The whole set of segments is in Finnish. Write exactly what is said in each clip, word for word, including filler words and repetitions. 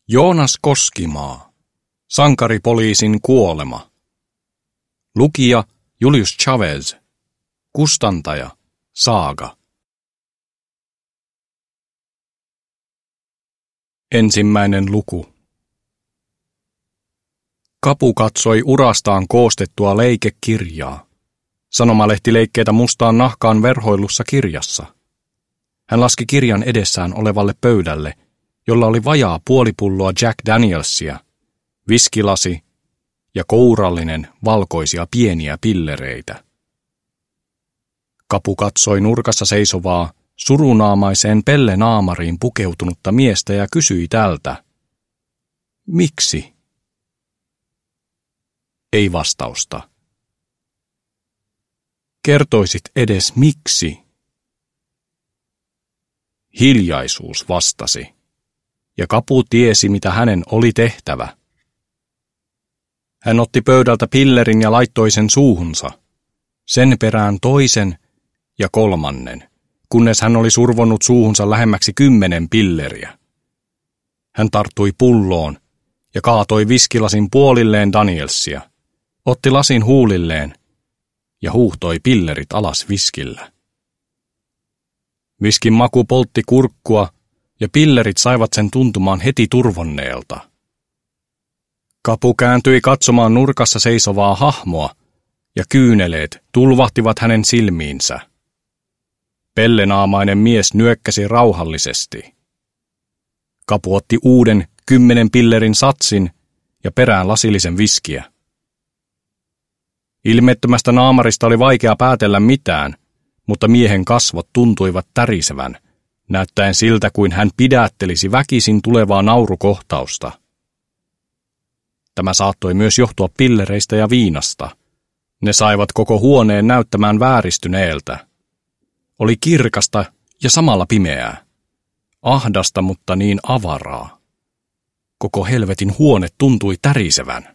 Joonas Koskimaa. Sankaripoliisin kuolema. Lukija Julius Chavez. Kustantaja Saaga. Ensimmäinen luku. Kapu katsoi urastaan koostettua leikekirjaa. Sanomalehtileikkeitä mustaan nahkaan verhoillussa kirjassa. Hän laski kirjan edessään olevalle pöydälle, jolla oli vajaa puolipulloa Jack Danielsia, viskilasi ja kourallinen valkoisia pieniä pillereitä. Kapu katsoi nurkassa seisovaa, surunaamaiseen pellenaamariin pukeutunutta miestä ja kysyi tältä: Miksi? Ei vastausta. Kertoisit edes miksi? Hiljaisuus vastasi, ja Kapu tiesi, mitä hänen oli tehtävä. Hän otti pöydältä pillerin ja laittoi sen suuhunsa, sen perään toisen ja kolmannen, kunnes hän oli survonnut suuhunsa lähemmäksi kymmenen pilleriä. Hän tarttui pulloon ja kaatoi viskilasin puolilleen Danielsia, otti lasin huulilleen ja huuhtoi pillerit alas viskillä. Viskin maku poltti kurkkua ja pillerit saivat sen tuntumaan heti turvonneelta. Kapu kääntyi katsomaan nurkassa seisovaa hahmoa ja kyyneleet tulvahtivat hänen silmiinsä. Pellenaamainen mies nyökkäsi rauhallisesti. Kapu otti uuden kymmenen pillerin satsin ja perään lasillisen viskiä. Ilmeettömästä naamarista oli vaikea päätellä mitään, mutta miehen kasvot tuntuivat tärisevän, näyttäen siltä kuin hän pidättelisi väkisin tulevaa naurukohtausta. Tämä saattoi myös johtua pillereistä ja viinasta. Ne saivat koko huoneen näyttämään vääristyneeltä. Oli kirkasta ja samalla pimeää. Ahdasta, mutta niin avaraa. Koko helvetin huone tuntui tärisevän.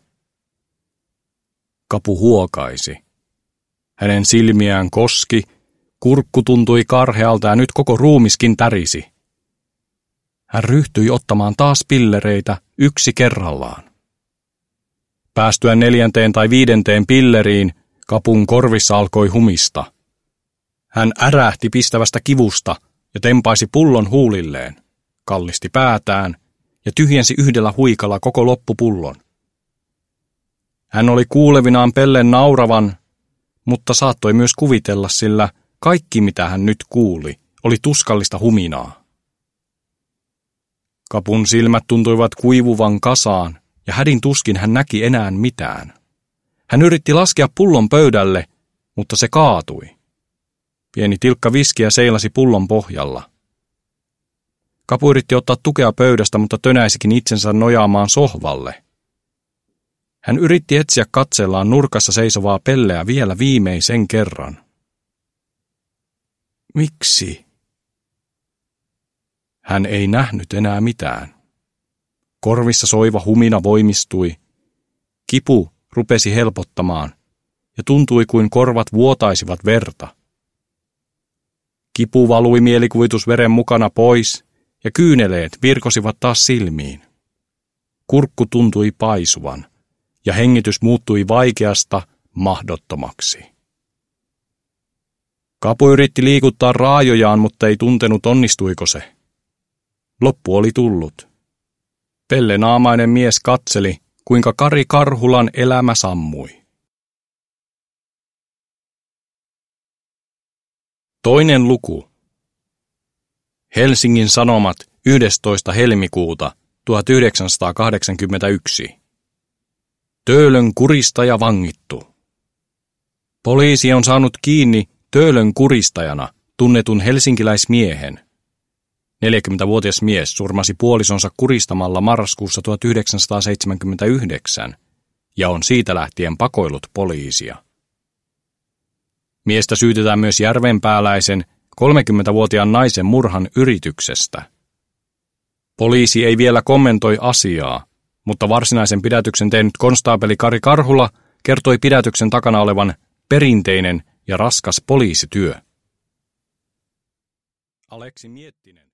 Kapu huokaisi. Hänen silmiään koski, kurkku tuntui karhealta ja nyt koko ruumiskin tärisi. Hän ryhtyi ottamaan taas pillereitä yksi kerrallaan. Päästyään neljänteen tai viidenteen pilleriin, Kapun korvissa alkoi humista. Hän ärähti pistävästä kivusta ja tempaisi pullon huulilleen, kallisti päätään ja tyhjensi yhdellä huikalla koko loppupullon. Hän oli kuulevinaan pellen nauravan, mutta saattoi myös kuvitella, sillä kaikki mitä hän nyt kuuli oli tuskallista huminaa. Kapun silmät tuntuivat kuivuvan kasaan ja hädin tuskin hän näki enää mitään. Hän yritti laskea pullon pöydälle, mutta se kaatui. Pieni tilkka viskiä seilasi pullon pohjalla. Kapu yritti ottaa tukea pöydästä, mutta tönäisikin itsensä nojaamaan sohvalle. Hän yritti etsiä katsellaan nurkassa seisovaa pelleä vielä viimeisen kerran. Miksi? Hän ei nähnyt enää mitään. Korvissa soiva humina voimistui. Kipu rupesi helpottamaan ja tuntui kuin korvat vuotaisivat verta. Kipu valui mielikuvitusveren mukana pois ja kyyneleet virkosivat taas silmiin. Kurkku tuntui paisuvan ja hengitys muuttui vaikeasta mahdottomaksi. Kapu yritti liikuttaa raajojaan, mutta ei tuntenut onnistuiko se. Loppu oli tullut. Pellenaamainen mies katseli, kuinka Kari Karhulan elämä sammui. Toinen luku. Helsingin Sanomat yhdestoista helmikuuta tuhatyhdeksänsataakahdeksankymmentäyksi. Töölön kuristaja vangittu. Poliisi on saanut kiinni Töölön kuristajana tunnetun helsinkiläismiehen. neljäkymmentävuotias mies surmasi puolisonsa kuristamalla marraskuussa tuhatyhdeksänsataaseitsemänkymmentäyhdeksän ja on siitä lähtien pakoillut poliisia. Miestä syytetään myös järvenpääläisen kolmekymmentävuotiaan naisen murhan yrityksestä. Poliisi ei vielä kommentoi asiaa, mutta varsinaisen pidätyksen tehnyt konstaapeli Kari Karhula kertoi pidätyksen takana olevan perinteinen ja raskas poliisityö. Aleksi Miettinen.